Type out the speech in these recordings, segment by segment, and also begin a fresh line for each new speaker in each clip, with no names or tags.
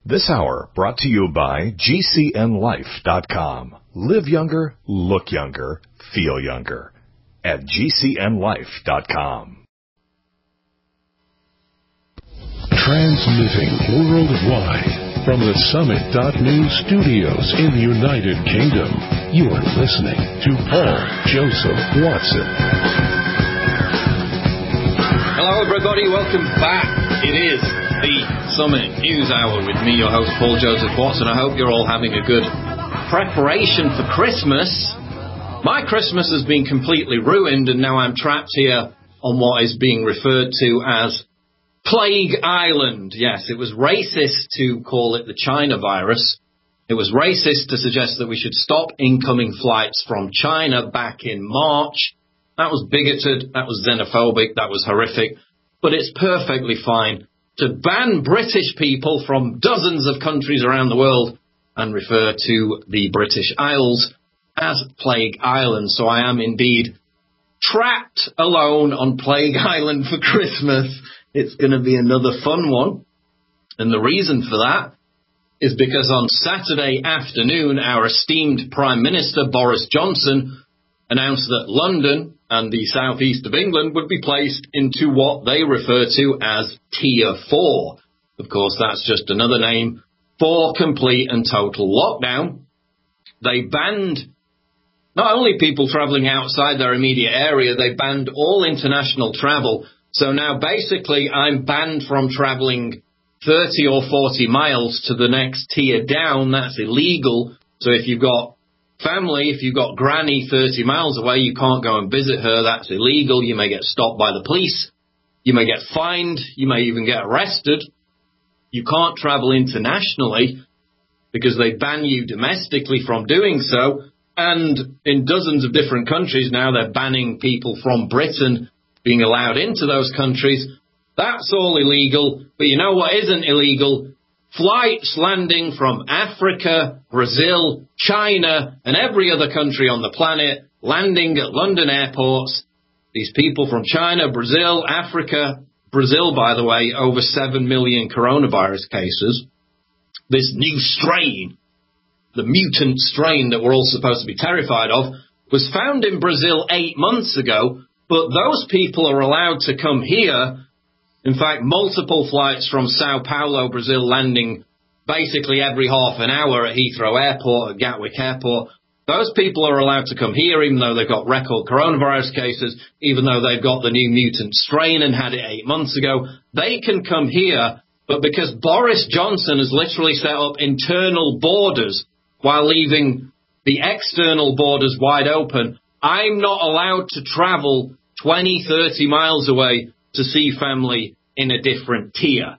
This hour brought to you by GCNLife.com. Live younger, look younger, feel younger at GCNLife.com.
Transmitting worldwide from the Summit.News studios in the United Kingdom, you are listening to Paul Joseph Watson.
Hello, everybody. Welcome back. It is the Summit News Hour with me, your host, Paul Joseph Watson. I hope you're all having a good preparation for Christmas. My Christmas has been completely ruined, and now I'm trapped here on what is being referred to as Plague Island. Yes, it was racist to call it the China virus. It was racist to suggest that we should stop incoming flights from China back in March. That was bigoted, that was xenophobic, that was horrific. But it's perfectly fine to ban British people from dozens of countries around the world and refer to the British Isles as Plague Island. So I am indeed trapped alone on Plague Island for Christmas. It's going to be another fun one. And the reason for that is because on Saturday afternoon, our esteemed Prime Minister, Boris Johnson, announced that London and the southeast of England would be placed into what they refer to as Tier 4. Of course, that's just another name for complete and total lockdown. They banned not only people travelling outside their immediate area, they banned all international travel. So now basically I'm banned from travelling 30 or 40 miles to the next tier down. That's illegal. So if you've got family, if you've got granny 30 miles away, you can't go and visit her. That's illegal. You may get stopped by the police. You may get fined. You may even get arrested. You can't travel internationally because they ban you domestically from doing so. And in dozens of different countries now, they're banning people from Britain being allowed into those countries. That's all illegal. But you know what isn't illegal? Flights landing from Africa, Brazil, China, and every other country on the planet, landing at London airports. These people from China, Brazil, Africa, Brazil, by the way, over 7 million coronavirus cases. This new strain, the mutant strain that we're all supposed to be terrified of, was found in Brazil 8 months ago, but those people are allowed to come here. In fact, multiple flights from Sao Paulo, Brazil, landing basically every half an hour at Heathrow Airport, at Gatwick Airport. Those people are allowed to come here, even though they've got record coronavirus cases, even though they've got the new mutant strain and had it 8 months ago. They can come here, but because Boris Johnson has literally set up internal borders while leaving the external borders wide open, I'm not allowed to travel 20, 30 miles away to see family in a different tier.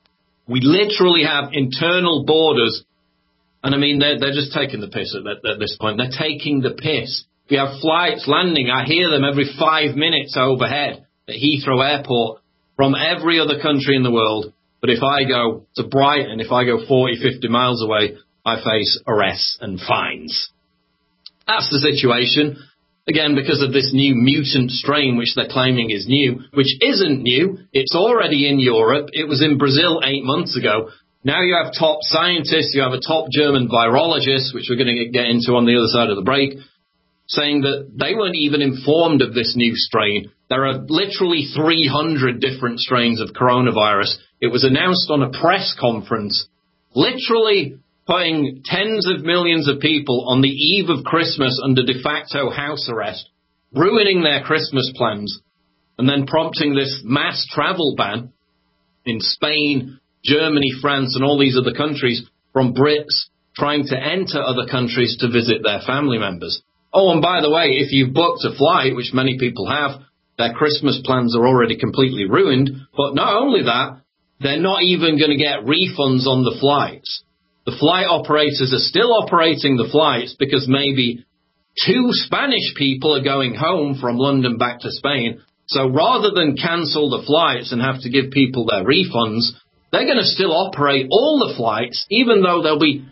We literally have internal borders, and I mean, they're just taking the piss at this point. They're taking the piss. We have flights landing. I hear them every 5 minutes overhead at Heathrow Airport from every other country in the world. But if I go to Brighton, if I go 40, 50 miles away, I face arrests and fines. That's the situation. Again, because of this new mutant strain, which they're claiming is new, which isn't new. It's already in Europe. It was in Brazil 8 months ago. Now you have top scientists, you have a top German virologist, which we're going to get into on the other side of the break, saying that they weren't even informed of this new strain. There are literally 300 different strains of coronavirus. It was announced on a press conference, literally putting tens of millions of people on the eve of Christmas under de facto house arrest, ruining their Christmas plans, and then prompting this mass travel ban in Spain, Germany, France, and all these other countries from Brits trying to enter other countries to visit their family members. Oh, and by the way, if you've booked a flight, which many people have, their Christmas plans are already completely ruined. But not only that, they're not even going to get refunds on the flights. The flight operators are still operating the flights because maybe 2 Spanish people are going home from London back to Spain. So rather than cancel the flights and have to give people their refunds, they're going to still operate all the flights, even though they'll be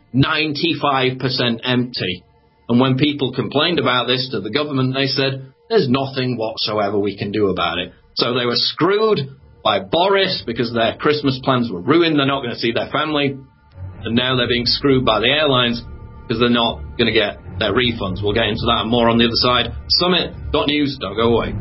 95% empty. And when people complained about this to the government, they said, there's nothing whatsoever we can do about it. So they were screwed by Boris because their Christmas plans were ruined. They're not going to see their family. and now they're being screwed by the airlines because they're not going to get their refunds. We'll get into that and more on the other side. Summit.news, don't go away.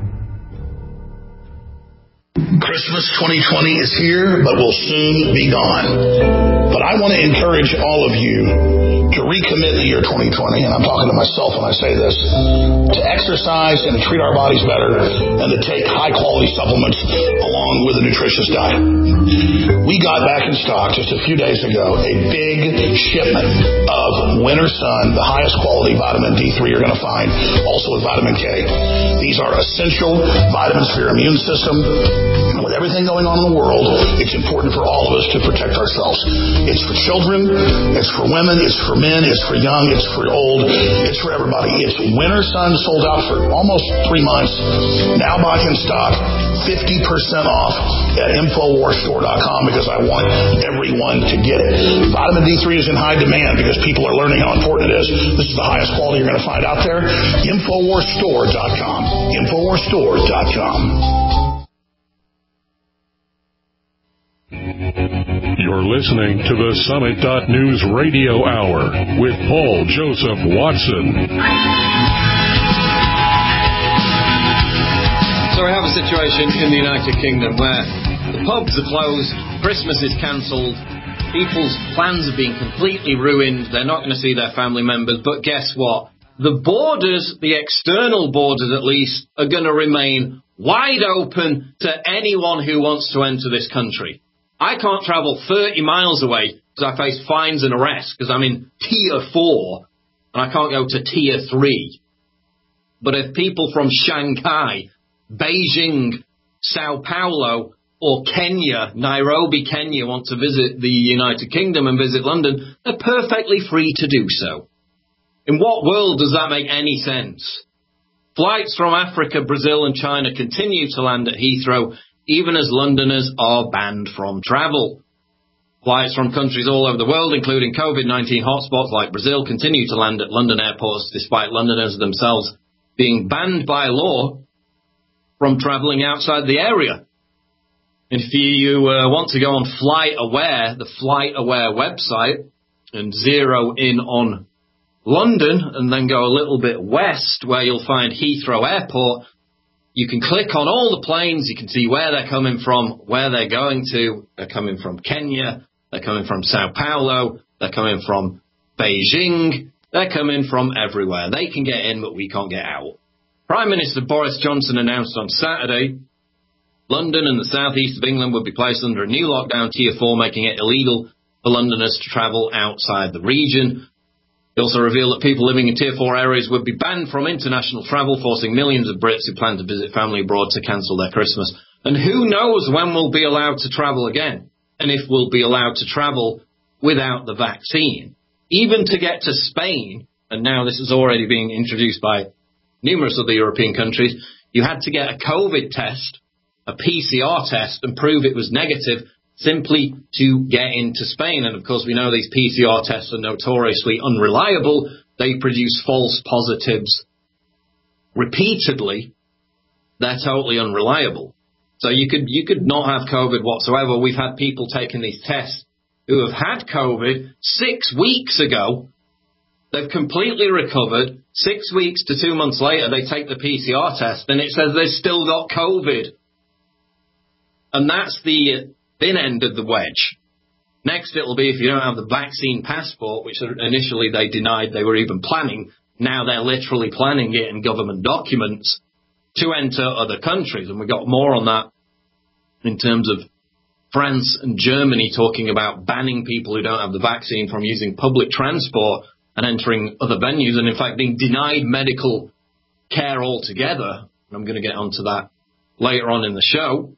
Christmas 2020 is here, but will soon be gone. But I want to encourage all of you to recommit the year 2020, and I'm talking to myself when I say this, to exercise and to treat our bodies better and to take high-quality supplements along with a nutritious diet. We got back in stock just a few days ago a big shipment of Winter Sun, the highest quality vitamin D3 you're going to find, also with vitamin K. These are essential vitamins for your immune system. And with everything going on in the world, it's important for all of us to protect ourselves. It's for children, it's for women, it's for men, it's for young, it's for old, it's for everybody. It's Winter Sun, sold out for almost 3 months. Now back in stock, 50% off at InfoWarsStore.com because I want everyone to get it. Vitamin D3 is in high demand because people are learning how important it is. This is the highest quality you're going to find out there. InfoWarsStore.com. InfoWarsStore.com.
You're listening to the Summit.News Radio Hour with Paul Joseph Watson.
So we have a situation in the United Kingdom where the pubs are closed, Christmas is cancelled, people's plans are being completely ruined, they're not going to see their family members, but guess what? The borders, the external borders at least, are going to remain wide open to anyone who wants to enter this country. I can't travel 30 miles away because I face fines and arrests because I'm in Tier 4 and I can't go to Tier 3. But if people from Shanghai, Beijing, Sao Paulo or Kenya, Nairobi, Kenya, want to visit the United Kingdom and visit London, they're perfectly free to do so. In what world does that make any sense? Flights from Africa, Brazil and China continue to land at Heathrow, even as Londoners are banned from travel. Flights from countries all over the world, including COVID-19 hotspots like Brazil, continue to land at London airports, despite Londoners themselves being banned by law from travelling outside the area. And if you want to go on FlightAware, the FlightAware website, and zero in on London, and then go a little bit west where you'll find Heathrow Airport, you can click on all the planes, you can see where they're coming from, where they're going to. They're coming from Kenya, they're coming from Sao Paulo, they're coming from Beijing, they're coming from everywhere. They can get in, but we can't get out. Prime Minister Boris Johnson announced on Saturday London and the southeast of England would be placed under a new lockdown, Tier 4, making it illegal for Londoners to travel outside the region. He also revealed that people living in Tier 4 areas would be banned from international travel, forcing millions of Brits who plan to visit family abroad to cancel their Christmas. And who knows when we'll be allowed to travel again, and if we'll be allowed to travel without the vaccine. Even to get to Spain, and now this is already being introduced by numerous other European countries, you had to get a COVID test, a PCR test, and prove it was negative simply to get into Spain. And of course, we know these PCR tests are notoriously unreliable. They produce false positives repeatedly. They're totally unreliable. So you could not have COVID whatsoever. We've had people taking these tests who have had COVID 6 weeks ago. They've completely recovered. 6 weeks to 2 months later, they take the PCR test and it says they've still got COVID. And that's the thin end of the wedge. Next, it'll be if you don't have the vaccine passport, which initially they denied they were even planning. Now they're literally planning it in government documents to enter other countries. And we got more on that in terms of France and Germany talking about banning people who don't have the vaccine from using public transport and entering other venues, and in fact being denied medical care altogether. And I'm going to get onto that later on in the show.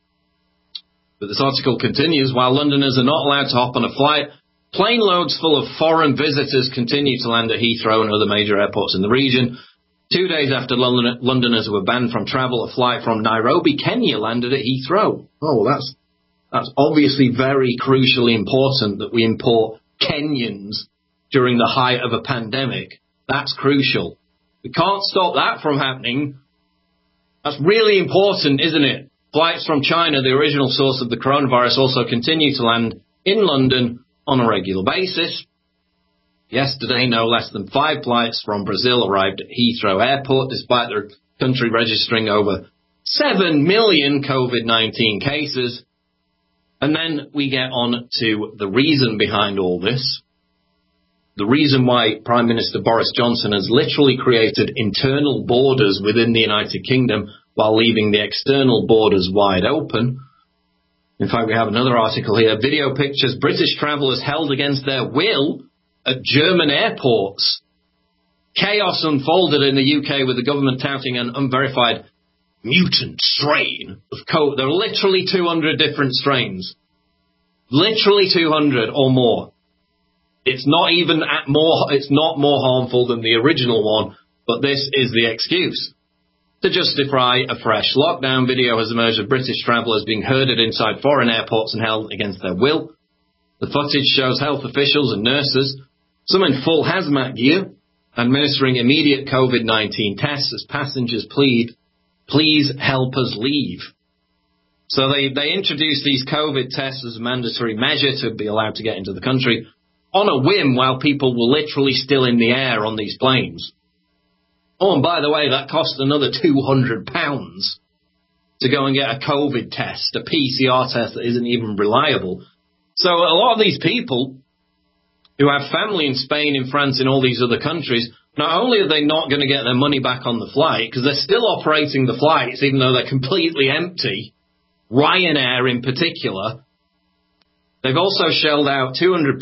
But this article continues, while Londoners are not allowed to hop on a flight, plane loads full of foreign visitors continue to land at Heathrow and other major airports in the region. 2 days after Londoners were banned from travel, a flight from Nairobi, Kenya landed at Heathrow. Oh, well, that's obviously very crucially important that we import Kenyans during the height of a pandemic. That's crucial. We can't stop that from happening. That's really important, isn't it? Flights from China, the original source of the coronavirus, also continue to land in London on a regular basis. Yesterday, no less than 5 flights from Brazil arrived at Heathrow Airport, despite the country registering over 7 million COVID-19 cases. And then we get on to the reason behind all this. The reason why Prime Minister Boris Johnson has literally created internal borders within the United Kingdom while leaving the external borders wide open. In fact, we have another article here. Video pictures British travellers held against their will at German airports. Chaos unfolded in the UK with the government touting an unverified mutant strain of COVID. There are literally 200 different strains. Literally 200 or more. It's not even it's not more harmful than the original one, but this is the excuse. To justify a fresh lockdown, video has emerged of British travellers being herded inside foreign airports and held against their will. The footage shows health officials and nurses, some in full hazmat gear, administering immediate COVID-19 tests as passengers plead, please help us leave. So they introduced these COVID tests as a mandatory measure to be allowed to get into the country on a whim while people were literally still in the air on these planes. Oh, and by the way, that cost another £200 to go and get a COVID test, a PCR test that isn't even reliable. So a lot of these people who have family in Spain, in France, in all these other countries, not only are they not going to get their money back on the flight, because they're still operating the flights even though they're completely empty, Ryanair in particular, they've also shelled out £200,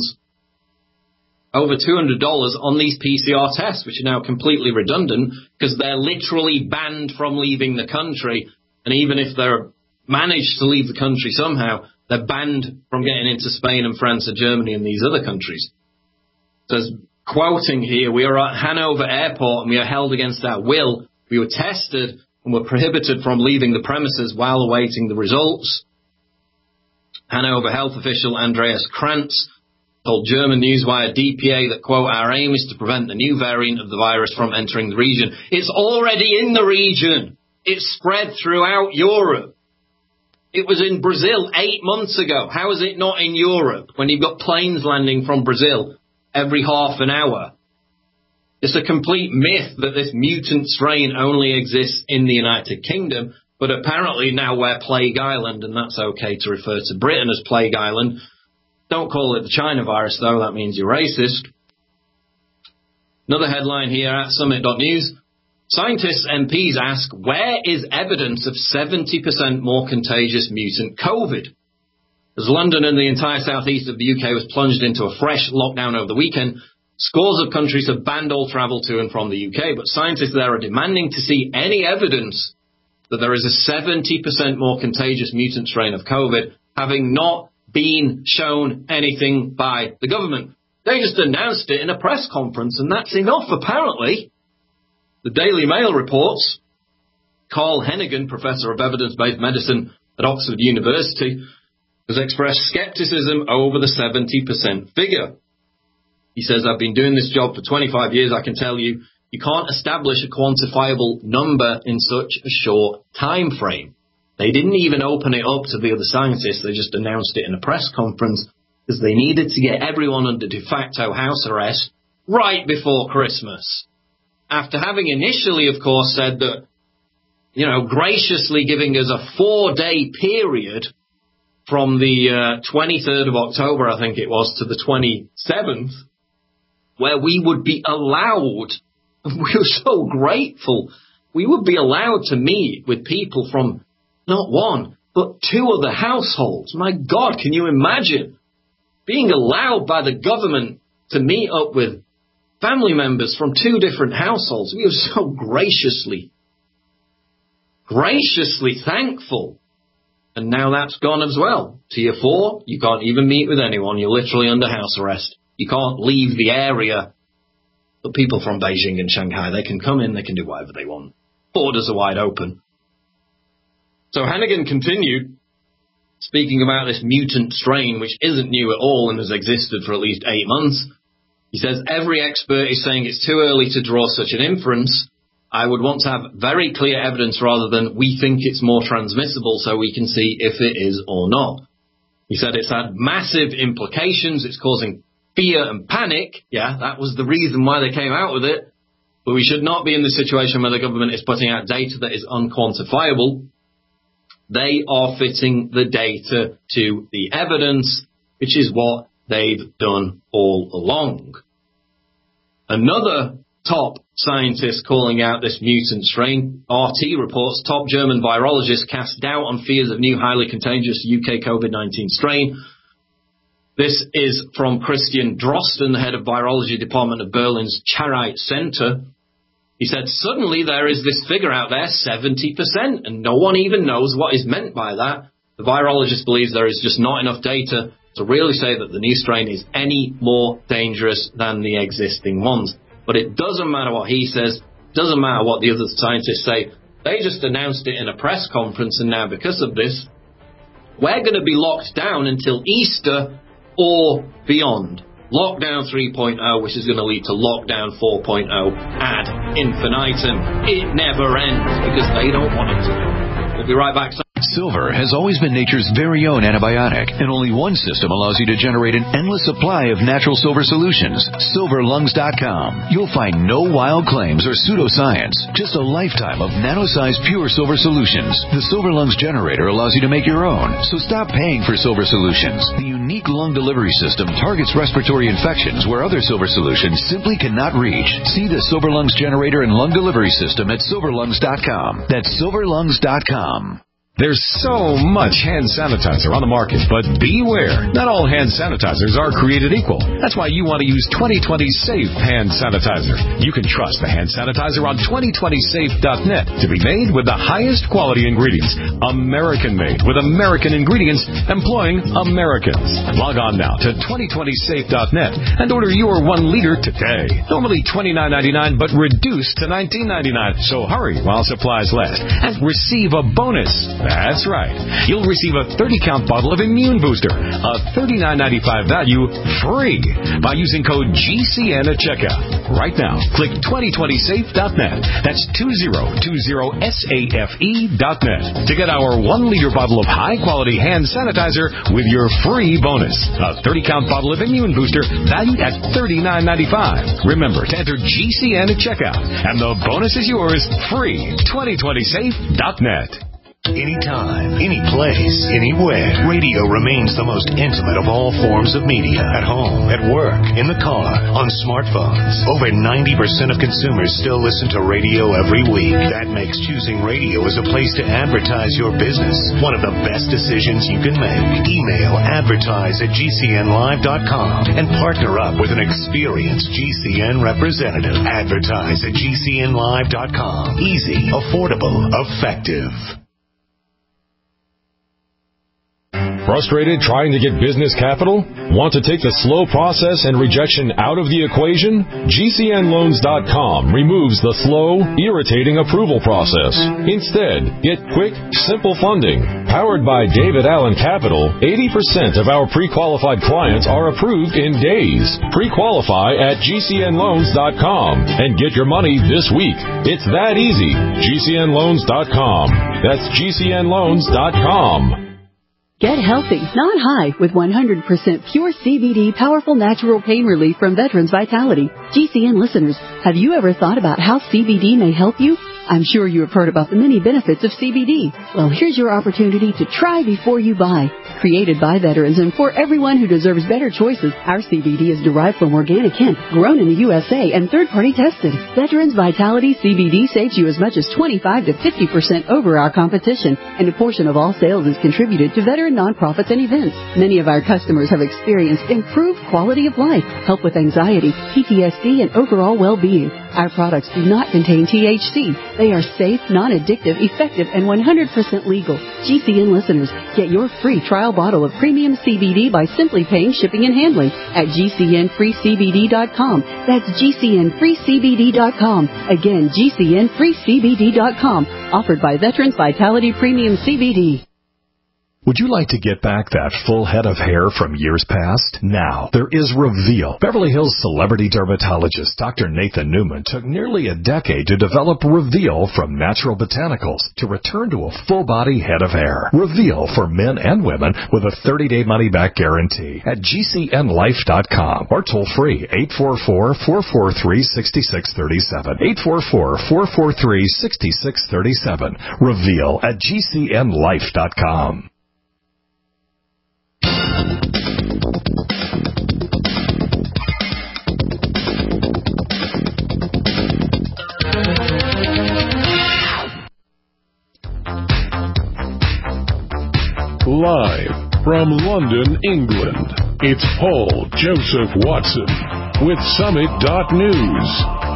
over $200 on these PCR tests, which are now completely redundant because they're literally banned from leaving the country. And even if they're managed to leave the country somehow, they're banned from getting into Spain and France and Germany and these other countries. So, quoting here, we are at Hanover Airport and we are held against our will. We were tested and were prohibited from leaving the premises while awaiting the results. Hanover health official Andreas Krantz told German Newswire DPA that, quote, our aim is to prevent the new variant of the virus from entering the region. It's already in the region. It's spread throughout Europe. It was in Brazil 8 months ago. How is it not in Europe when you've got planes landing from Brazil every half an hour? It's a complete myth that this mutant strain only exists in the United Kingdom, but apparently now we're Plague Island, and that's okay to refer to Britain as Plague Island. Don't call it the China virus, though. That means you're racist. Another headline here at Summit.News. Scientists and MPs ask, where is evidence of 70% more contagious mutant COVID? As London and the entire southeast of the UK was plunged into a fresh lockdown over the weekend, scores of countries have banned all travel to and from the UK, but scientists there are demanding to see any evidence that there is a 70% more contagious mutant strain of COVID, having not been shown anything by the government. They just announced it in a press conference, and that's enough, apparently. The Daily Mail reports Carl Hennigan, Professor of Evidence-Based Medicine at Oxford University, has expressed scepticism over the 70% figure. He says, I've been doing this job for 25 years. I can tell you, you can't establish a quantifiable number in such a short time frame. They didn't even open it up to the other scientists. They just announced it in a press conference because they needed to get everyone under de facto house arrest right before Christmas. After having initially, of course, said that, graciously giving us a 4-day period from the 23rd of October, I think it was, to the 27th, where we would be allowed, we were so grateful, we would be allowed to meet with people from not one, but 2 other households. My God, can you imagine being allowed by the government to meet up with family members from 2 different households? We were so graciously thankful. And now that's gone as well. Tier 4, you can't even meet with anyone. You're literally under house arrest. You can't leave the area. But people from Beijing and Shanghai, they can come in, they can do whatever they want. Borders are wide open. So Hennigan continued, speaking about this mutant strain, which isn't new at all and has existed for at least 8 months. He says, every expert is saying it's too early to draw such an inference. I would want to have very clear evidence rather than we think it's more transmissible so we can see if it is or not. He said it's had massive implications. It's causing fear and panic. Yeah, that was the reason why they came out with it. But we should not be in the situation where the government is putting out data that is unquantifiable. They are fitting the data to the evidence, which is what they've done all along. Another top scientist calling out this mutant strain, RT reports top German virologist cast doubt on fears of new highly contagious UK COVID-19 strain. This is from Christian Drosten, the head of virology department of Berlin's Charite Center. He said, suddenly there is this figure out there, 70%, and no one even knows what is meant by that. The virologist believes there is just not enough data to really say that the new strain is any more dangerous than the existing ones. But it doesn't matter what he says, doesn't matter what the other scientists say. They just announced it in a press conference, and now because of this, we're going to be locked down until Easter or beyond. Lockdown 3.0, which is going to lead to Lockdown 4.0 ad infinitum. It never ends because they don't want it to. We'll be right back.
Silver has always been nature's very own antibiotic, and only one system allows you to generate an endless supply of natural silver solutions. SilverLungs.com. You'll find no wild claims or pseudoscience, just a lifetime of nano-sized pure silver solutions. The Silver Lungs generator allows you to make your own, so stop paying for silver solutions. The unique lung delivery system targets respiratory infections where other silver solutions simply cannot reach. See the Silver Lungs generator and lung delivery system at SilverLungs.com. That's SilverLungs.com.
There's so much hand sanitizer on the market, but beware. Not all hand sanitizers are created equal. That's why you want to use 2020 Safe Hand Sanitizer. You can trust the hand sanitizer on 2020safe.net to be made with the highest quality ingredients. American-made with American ingredients employing Americans. Log on now to 2020safe.net and order your 1 liter today. Normally $29.99, but reduced to $19.99. So hurry while supplies last and receive a bonus. That's right. You'll receive a 30-count bottle of Immune Booster, a $39.95 value, free by using code GCN at checkout. Right now, click 2020safe.net. That's 2020safe.net to get our 1-liter bottle of high-quality hand sanitizer with your free bonus. A 30-count bottle of Immune Booster valued at $39.95. Remember to enter GCN at checkout, and the bonus is yours free. 2020safe.net.
Anytime, any place, anywhere, radio remains the most intimate of all forms of media. At home, at work, in the car, on smartphones. Over 90% of consumers still listen to radio every week. That makes choosing radio as a place to advertise your business one of the best decisions you can make. Email advertise@gcnlive.com and partner up with an experienced GCN representative. Advertise@gcnlive.com. Easy, affordable, effective.
Frustrated trying to get business capital? Want to take the slow process and rejection out of the equation? GCNLoans.com removes the slow, irritating approval process. Instead, get quick, simple funding. Powered by David Allen Capital, 80% of our pre-qualified clients are approved in days. Pre-qualify at GCNLoans.com and get your money this week. It's that easy. GCNLoans.com. That's GCNLoans.com.
Get healthy, not high, with 100% pure CBD powerful natural pain relief from Veterans Vitality. GCN listeners, have you ever thought about how CBD may help you? I'm sure you have heard about the many benefits of CBD. Well, here's your opportunity to try before you buy. Created by veterans and for everyone who deserves better choices, our CBD is derived from organic hemp, grown in the USA, and third-party tested. Veterans Vitality CBD saves you as much as 25 to 50% over our competition, and a portion of all sales is contributed to veteran nonprofits and events. Many of our customers have experienced improved quality of life, help with anxiety, PTSD, and overall well-being. Our products do not contain THC. They are safe, non-addictive, effective, and 100% legal. GCN listeners, get your free trial bottle of premium CBD by simply paying shipping and handling at GCNFreeCBD.com. That's GCNFreeCBD.com. Again, GCNFreeCBD.com. Offered by Veterans Vitality Premium CBD.
Would you like to get back that full head of hair from years past? Now, there is Reveal. Beverly Hills celebrity dermatologist Dr. Nathan Newman took nearly a decade to develop Reveal from natural botanicals to return to a full-body head of hair. Reveal for men and women with a 30-day money-back guarantee at GCNlife.com or toll free 844-443-6637. 844-443-6637. Reveal at GCNlife.com.
Live from London, England, it's Paul Joseph Watson with Summit.News.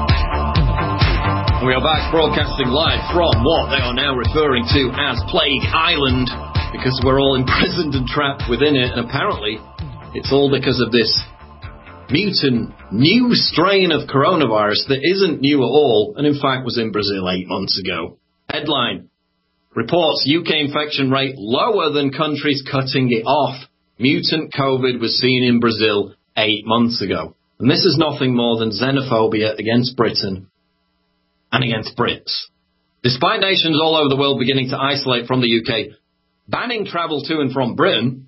We are back broadcasting live from what they are now referring to as Plague Island, because we're all imprisoned and trapped within it, and apparently it's all because of this mutant new strain of coronavirus that isn't new at all, and in fact was in Brazil 8 months ago. Headline: reports UK infection rate lower than countries cutting it off. Mutant COVID was seen in Brazil 8 months ago. And this is nothing more than xenophobia against Britain and against Brits. Despite nations all over the world beginning to isolate from the UK, banning travel to and from Britain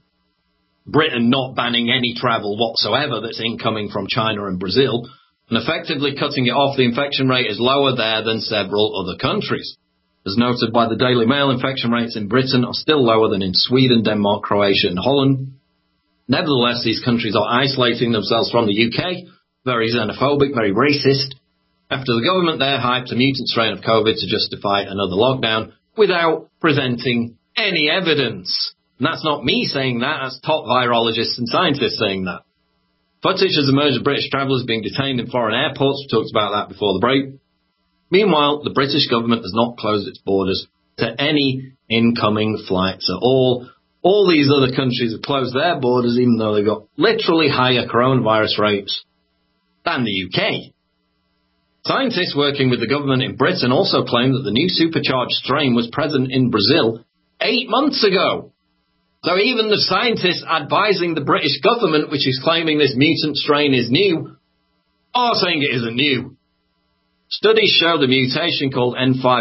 not banning any travel whatsoever that's incoming from China and Brazil, and effectively cutting it off, the infection rate is lower there than several other countries. As noted by the Daily Mail, infection rates in Britain are still lower than in Sweden, Denmark, Croatia and Holland. Nevertheless, these countries are isolating themselves from the UK, very xenophobic, very racist, after the government there hyped a mutant strain of COVID to justify another lockdown without presenting any evidence. And that's not me saying that, that's top virologists and scientists saying that. Footage has emerged of British travellers being detained in foreign airports. We talked about that before the break. Meanwhile, the British government has not closed its borders to any incoming flights at all. All these other countries have closed their borders, even though they've got literally higher coronavirus rates than the UK. Scientists working with the government in Britain also claim that the new supercharged strain was present in Brazil 8 months ago. So even the scientists advising the British government, which is claiming this mutant strain is new, are saying it isn't new. Studies show the mutation called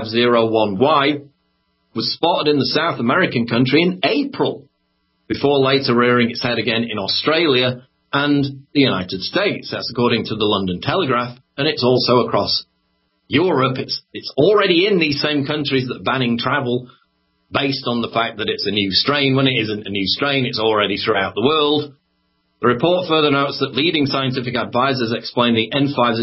N501Y was spotted in the South American country in April, before later rearing its head again in Australia and the United States. That's according to the London Telegraph, and it's also across Europe. It's already in these same countries that are banning travel based on the fact that it's a new strain. When it isn't a new strain, it's already throughout the world. The report further notes that leading scientific advisors explain the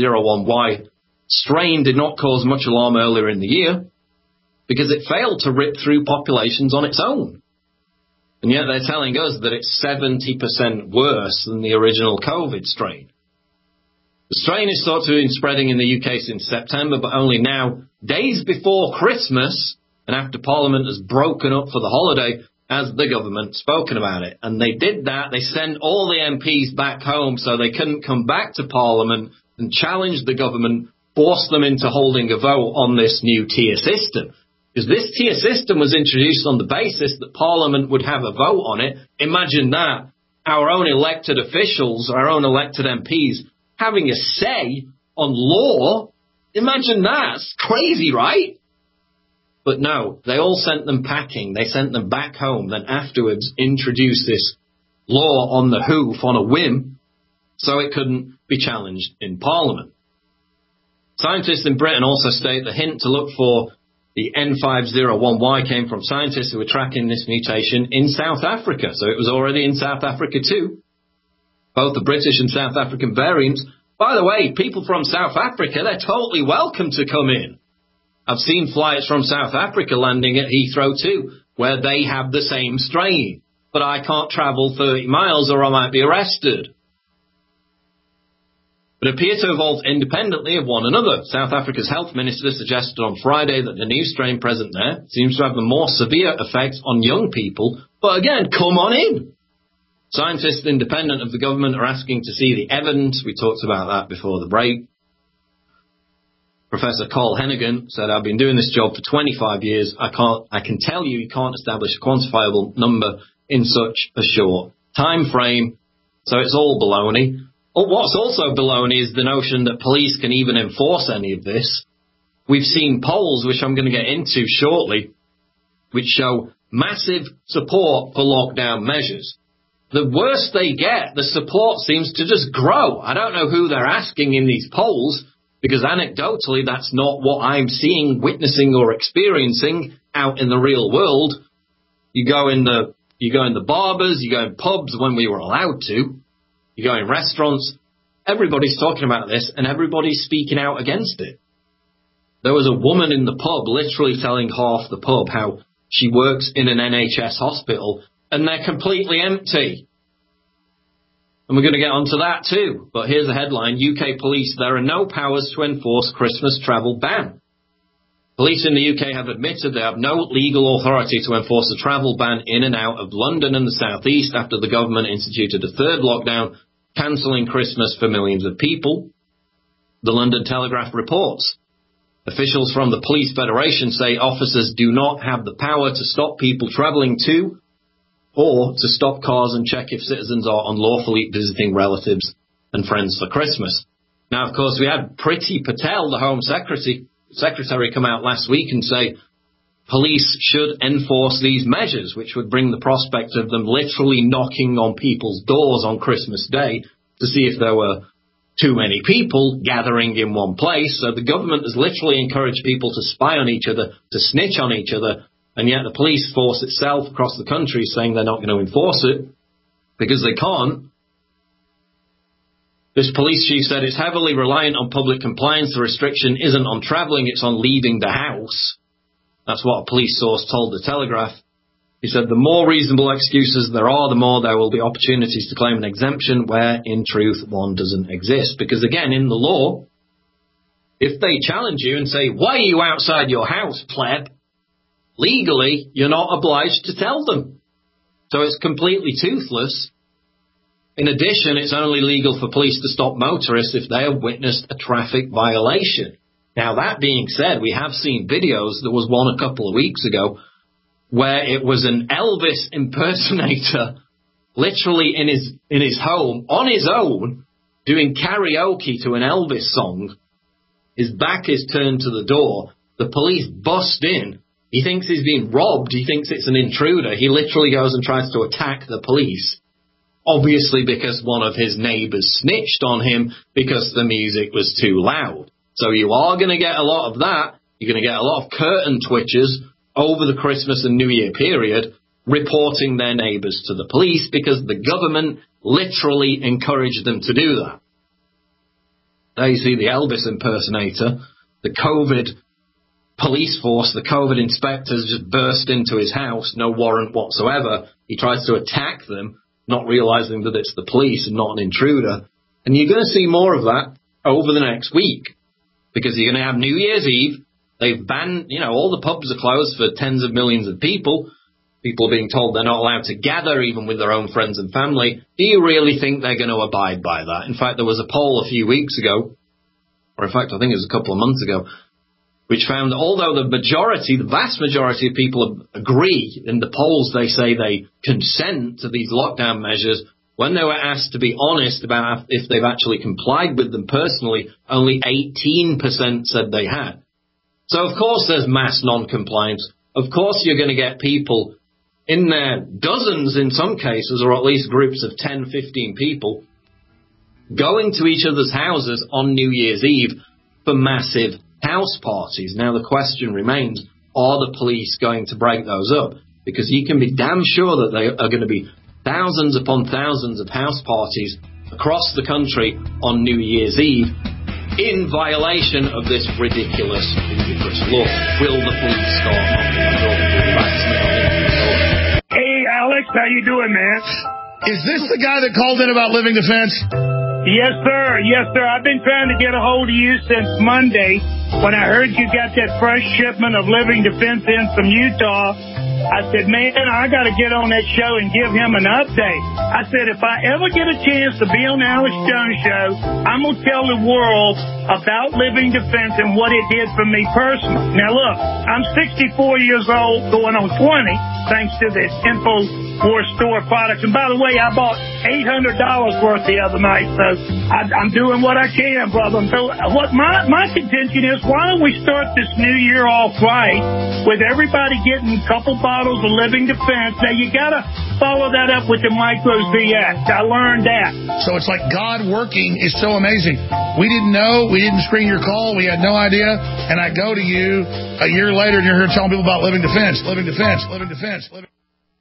N501Y strain did not cause much alarm earlier in the year because it failed to rip through populations on its own. And yet they're telling us that it's 70% worse than the original COVID strain. The strain is thought to have been spreading in the UK since September, but only now, days before Christmas, and after Parliament has broken up for the holiday, has the government spoken about it. And they did that. They sent all the MPs back home so they couldn't come back to Parliament and challenge the government, force them into holding a vote on this new tier system. Because this tier system was introduced on the basis that Parliament would have a vote on it. Imagine that. Our own elected officials, our own elected MPs, having a say on law. Imagine that. It's crazy, right? But no, they all sent them packing. They sent them back home, then afterwards introduced this law on the hoof on a whim so it couldn't be challenged in Parliament. Scientists in Britain also state the hint to look for the N501Y came from scientists who were tracking this mutation in South Africa. So it was already in South Africa too. Both the British and South African variants. By the way, people from South Africa, they're totally welcome to come in. I've seen flights from South Africa landing at Heathrow too, where they have the same strain. But I can't travel 30 miles or I might be arrested. But appear to evolve independently of one another. South Africa's health minister suggested on Friday that the new strain present there seems to have a more severe effect on young people. But again, come on in. Scientists independent of the government are asking to see the evidence. We talked about that before the break. Professor Carl Hennigan said, I've been doing this job for 25 years. I can tell you can't establish a quantifiable number in such a short time frame. So it's all baloney. What's also baloney is the notion that police can even enforce any of this. We've seen polls, which I'm going to get into shortly, which show massive support for lockdown measures. The worse they get, the support seems to just grow. I don't know who they're asking in these polls, because anecdotally, that's not what I'm seeing, witnessing, or experiencing out in the real world. You go in the barbers, you go in pubs when we were allowed to, you go in restaurants. Everybody's talking about this, and everybody's speaking out against it. There was a woman in the pub literally telling half the pub how she works in an NHS hospital, and they're completely empty. And we're going to get onto that too. But here's a headline. UK police, there are no powers to enforce Christmas travel ban. Police in the UK have admitted they have no legal authority to enforce a travel ban in and out of London and the South East after the government instituted a third lockdown, cancelling Christmas for millions of people. The London Telegraph reports. Officials from the Police Federation say officers do not have the power to stop people travelling to or to stop cars and check if citizens are unlawfully visiting relatives and friends for Christmas. Now, of course, we had Priti Patel, the Home Secretary, come out last week and say police should enforce these measures, which would bring the prospect of them literally knocking on people's doors on Christmas Day to see if there were too many people gathering in one place. So the government has literally encouraged people to spy on each other, to snitch on each other, and yet the police force itself across the country is saying they're not going to enforce it because they can't. This police chief said it's heavily reliant on public compliance. The restriction isn't on travelling, it's on leaving the house. That's what a police source told the Telegraph. He said the more reasonable excuses there are, the more there will be opportunities to claim an exemption where, in truth, one doesn't exist. Because, again, in the law, if they challenge you and say, why are you outside your house, pleb? Legally, you're not obliged to tell them. So it's completely toothless. In addition, it's only legal for police to stop motorists if they have witnessed a traffic violation. Now, that being said, we have seen videos. There was one a couple of weeks ago where it was an Elvis impersonator literally in his home, on his own, doing karaoke to an Elvis song. His back is turned to the door. The police bust in. He thinks he's being robbed. He thinks it's an intruder. He literally goes and tries to attack the police. Obviously because one of his neighbours snitched on him because the music was too loud. So you are going to get a lot of that. You're going to get a lot of curtain twitchers over the Christmas and New Year period reporting their neighbours to the police because the government literally encouraged them to do that. There you see the Elvis impersonator, the COVID police force, the COVID inspectors just burst into his house, no warrant whatsoever. He tries to attack them, not realising that it's the police and not an intruder. And you're going to see more of that over the next week because you're going to have New Year's Eve. They've banned, all the pubs are closed for tens of millions of people. People are being told they're not allowed to gather even with their own friends and family. Do you really think they're going to abide by that? In fact, there was a poll a few weeks ago, or in fact, I think it was a couple of months ago, which found that although the vast majority of people agree, in the polls they say they consent to these lockdown measures, when they were asked to be honest about if they've actually complied with them personally, only 18% said they had. So, of course, there's mass non-compliance. Of course, you're going to get people in their dozens in some cases, or at least groups of 10, 15 people, going to each other's houses on New Year's Eve for massive house parties. Now, the question remains, are the police going to break those up? Because you can be damn sure that there are going to be thousands upon thousands of house parties across the country on New Year's Eve in violation of this ridiculous law. Will the police start knocking on the door?
Hey, Alex, how you doing, man?
Is this the guy that called in about living defense?
Yes, sir. Yes, sir. I've been trying to get a hold of you since Monday when I heard you got that fresh shipment of living defense in from Utah. I said, man, I got to get on that show and give him an update. I said, if I ever get a chance to be on the Alex Jones Show, I'm going to tell the world about Living Defense and what it did for me personally. Now, look, I'm 64 years old, going on 20, thanks to the InfoWars store products. And by the way, I bought $800 worth the other night, so I'm doing what I can, brother. So what my contention is, why don't we start this new year off right with everybody getting a couple bottles of Living Defense? Now, you got to follow that up with the Micros VX. I learned that.
So it's like God working is so amazing. We didn't know. We didn't screen your call. We had no idea. And I go to you a year later, and you're here telling people about Living Defense, Living Defense, Living Defense, Living.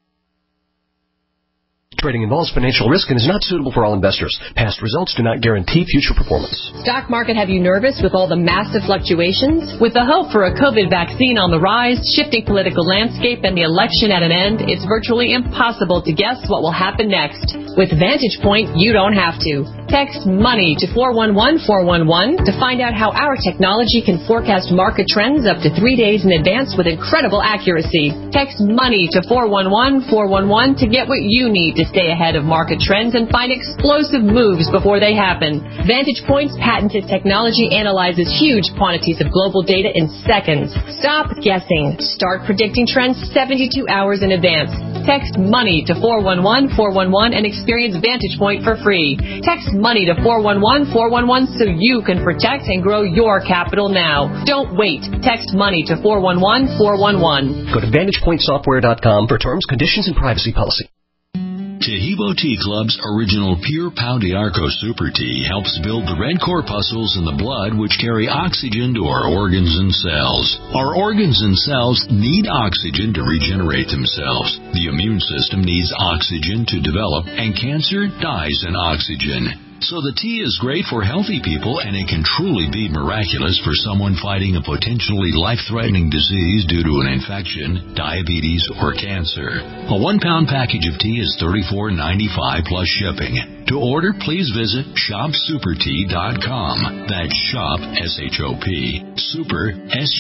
Trading involves financial risk and is not suitable for all investors. Past results do not guarantee future performance.
Stock market have you nervous with all the massive fluctuations? With the hope for a COVID vaccine on the rise, shifting political landscape, and the election at an end, it's virtually impossible to guess what will happen next. With Vantage Point, you don't have to. Text MONEY to 411411 to find out how our technology can forecast market trends up to 3 days in advance with incredible accuracy. Text MONEY to 411411 to get what you need to stay ahead of market trends and find explosive moves before they happen. Vantage Point's patented technology analyzes huge quantities of global data in seconds. Stop guessing. Start predicting trends 72 hours in advance. Text MONEY to 411411 and experience Vantage Point for free. Text MONEY to 411411 so you can protect and grow your capital now. Don't wait. Text MONEY to 411411.
Go to VantagePointSoftware.com for terms, conditions, and privacy policy.
Taheebo Tea Club's original Pure Pau d'Arco Super Tea helps build the red corpuscles in the blood which carry oxygen to our organs and cells. Our organs and cells need oxygen to regenerate themselves. The immune system needs oxygen to develop, and cancer dies in oxygen. So the tea is great for healthy people, and it can truly be miraculous for someone fighting a potentially life-threatening disease due to an infection, diabetes, or cancer. A 1-pound package of tea is $34.95 plus shipping. To order, please visit shopsupertea.com. That's shop, S-H-O-P, super,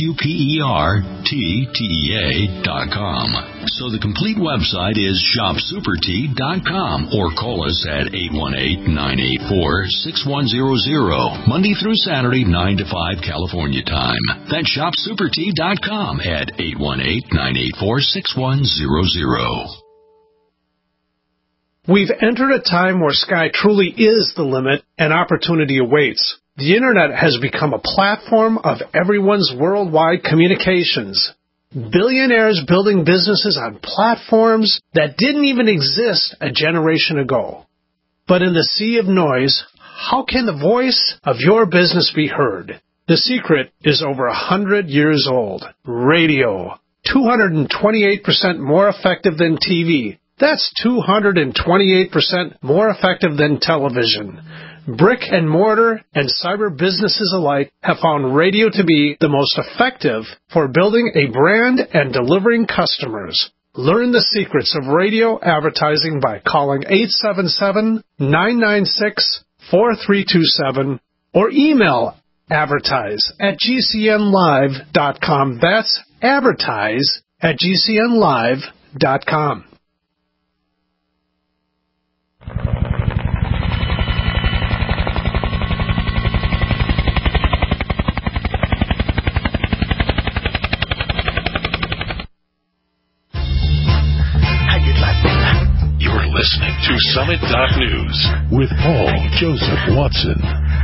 SUPERTEA.com. So the complete website is shopsupertea.com, or call us at 818-984-6100, Monday through Saturday, 9 to 5 California time. That's shopsupertea.com at 818-984-6100.
We've entered a time where sky truly is the limit and opportunity awaits. The Internet has become a platform of everyone's worldwide communications. Billionaires building businesses on platforms that didn't even exist a generation ago. But in the sea of noise, how can the voice of your business be heard? The secret is over 100 years old. Radio. 228% more effective than TV. That's 228% more effective than television. Brick and mortar and cyber businesses alike have found radio to be the most effective for building a brand and delivering customers. Learn the secrets of radio advertising by calling 877-996-4327 or email advertise@gcnlive.com. That's advertise@gcnlive.com.
You're listening to Summit.News with Paul Joseph Watson.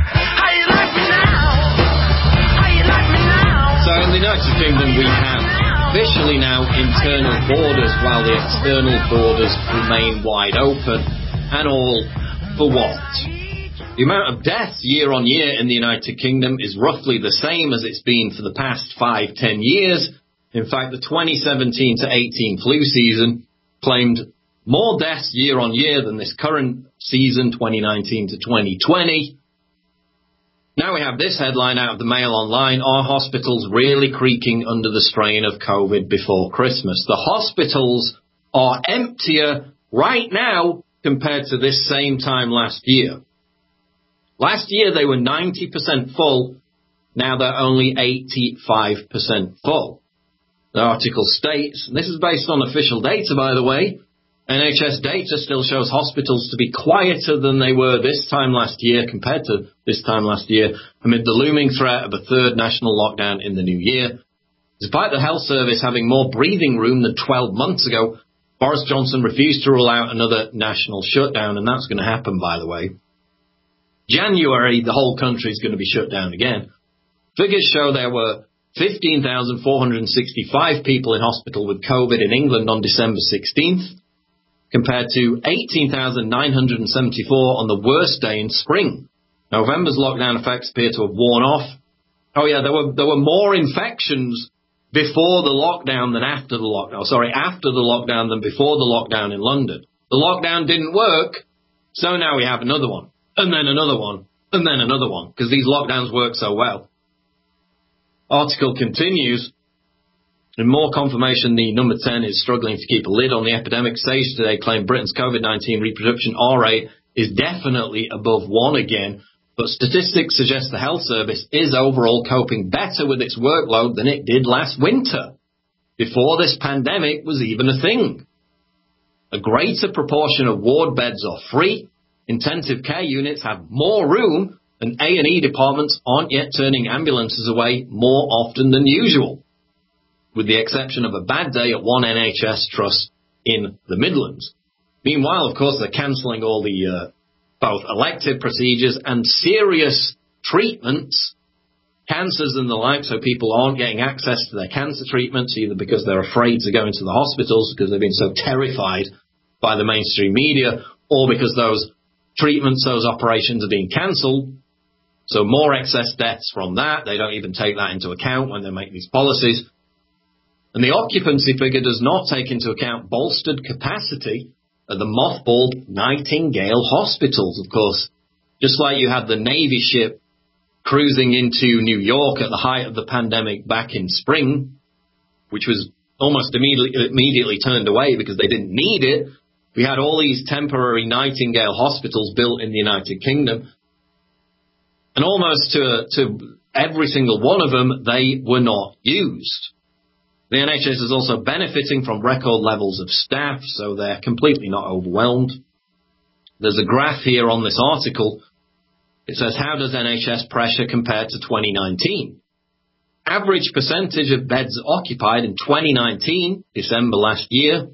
So in the United Kingdom we have officially now internal borders while the external borders remain wide open. And all for what? The amount of deaths year on year in the United Kingdom is roughly the same as it's been for the past 5-10 years. In fact, the 2017 to 18 flu season claimed more deaths year on year than this current season, 2019 to 2020. Now we have this headline out of the Mail Online: are hospitals really creaking under the strain of COVID before Christmas? The hospitals are emptier right now compared to this same time last year. Last year they were 90% full. Now they're only 85% full. The article states, and this is based on official data, by the way, NHS data still shows hospitals to be quieter than they were this time last year compared to this time last year, amid the looming threat of a third national lockdown in the new year. Despite the health service having more breathing room than 12 months ago, Boris Johnson refused to rule out another national shutdown, and that's going to happen, by the way. January, the whole country is going to be shut down again. Figures show there were 15,465 people in hospital with COVID in England on December 16th, compared to 18,974 on the worst day in spring. November's lockdown effects appear to have worn off. Oh yeah, there were more infections before the lockdown than after the lockdown. Sorry, after the lockdown than before the lockdown in London. The lockdown didn't work, so now we have another one, and then another one, and then another one, because these lockdowns work so well. Article continues. In more confirmation, the number 10 is struggling to keep a lid on the epidemic. Sage today claimed Britain's COVID-19 reproduction R rate is definitely above 1 again, but statistics suggest the health service is overall coping better with its workload than it did last winter, before this pandemic was even a thing. A greater proportion of ward beds are free, intensive care units have more room, and A&E departments aren't yet turning ambulances away more often than usual, with the exception of a bad day at one NHS trust in the Midlands. Meanwhile, of course, they're cancelling all the both elective procedures and serious treatments, cancers and the like, so people aren't getting access to their cancer treatments, either because they're afraid to go into the hospitals because they've been so terrified by the mainstream media, or because those treatments, those operations are being cancelled. So more excess deaths from that. They don't even take that into account when they make these policies. And the occupancy figure does not take into account bolstered capacity at the mothballed Nightingale hospitals, of course. Just like you had the Navy ship cruising into New York at the height of the pandemic back in spring, which was almost immediately turned away because they didn't need it. We had all these temporary Nightingale hospitals built in the United Kingdom. And almost to every single one of them, they were not used. The NHS is also benefiting from record levels of staff, so they're completely not overwhelmed. There's a graph here on this article. It says, how does NHS pressure compare to 2019? Average percentage of beds occupied in 2019, December last year,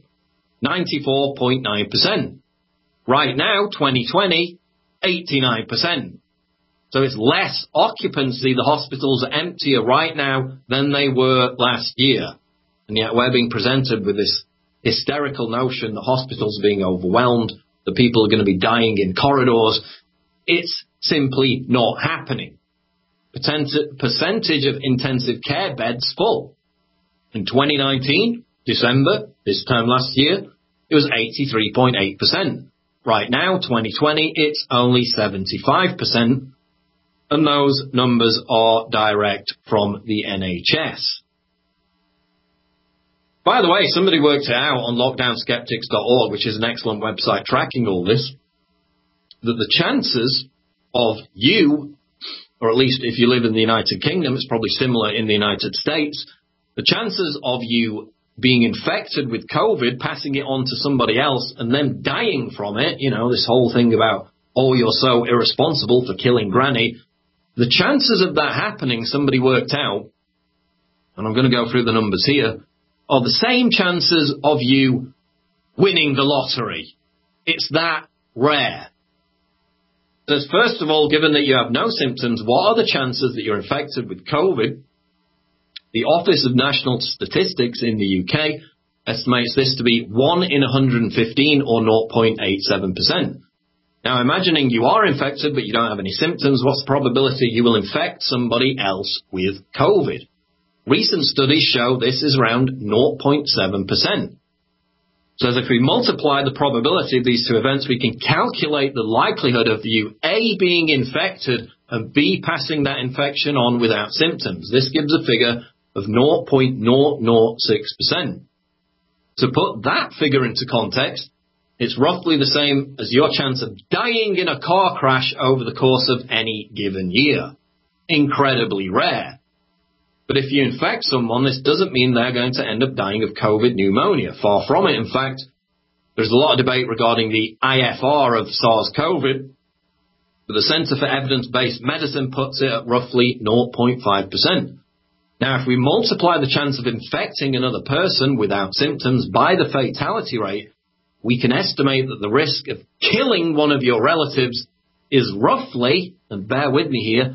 94.9%. Right now, 2020, 89%. So it's less occupancy. The hospitals are emptier right now than they were last year. And yet we're being presented with this hysterical notion that hospitals are being overwhelmed, that people are going to be dying in corridors. It's simply not happening. Percentage of intensive care beds full. In 2019, December, this time last year, it was 83.8%. Right now, 2020, it's only 75%. And those numbers are direct from the NHS. By the way, somebody worked it out on lockdownskeptics.org, which is an excellent website tracking all this, that the chances of you, or at least if you live in the United Kingdom, it's probably similar in the United States, the chances of you being infected with COVID, passing it on to somebody else, and then dying from it, you know, this whole thing about, oh, you're so irresponsible for killing Granny, the chances of that happening, somebody worked out, and I'm going to go through the numbers here, are the same chances of you winning the lottery. It's that rare. So first of all, given that you have no symptoms, what are the chances that you're infected with COVID? The Office of National Statistics in the UK estimates this to be 1 in 115 or 0.87%. Now, imagining you are infected but you don't have any symptoms, what's the probability you will infect somebody else with COVID? Recent studies show this is around 0.7%. So as if we multiply the probability of these two events, we can calculate the likelihood of you, A, being infected, and B, passing that infection on without symptoms. This gives a figure of 0.006%. To put that figure into context, it's roughly the same as your chance of dying in a car crash over the course of any given year. Incredibly rare. But if you infect someone, this doesn't mean they're going to end up dying of COVID pneumonia. Far from it. In fact, there's a lot of debate regarding the IFR of SARS-CoV, but the Center for Evidence-Based Medicine puts it at roughly 0.5%. Now, if we multiply the chance of infecting another person without symptoms by the fatality rate, we can estimate that the risk of killing one of your relatives is roughly, and bear with me here,